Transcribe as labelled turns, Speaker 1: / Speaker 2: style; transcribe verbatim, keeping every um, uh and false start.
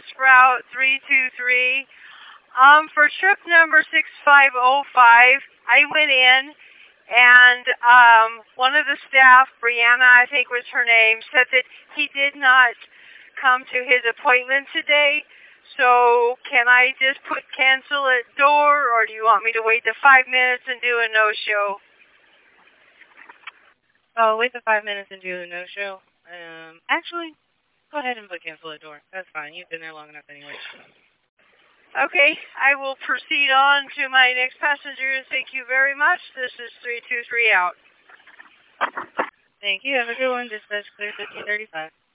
Speaker 1: is Sprout three two three. Um, for trip number six five oh five, I went in and um, one of the staff, Brianna, I think was her name, said that he did not come to his appointment today. So can I just put cancel at door, or do you want me to wait the five minutes and do a no-show?
Speaker 2: Oh, wait the five minutes and do a no-show. Um, actually, go ahead and put cancel at door. That's fine. You've been there long enough anyway.
Speaker 1: Okay, I will proceed on to my next passenger. Thank you very much. This is three two three out.
Speaker 2: Thank you. Have a good one. Dispatch clear fifty thirty-five.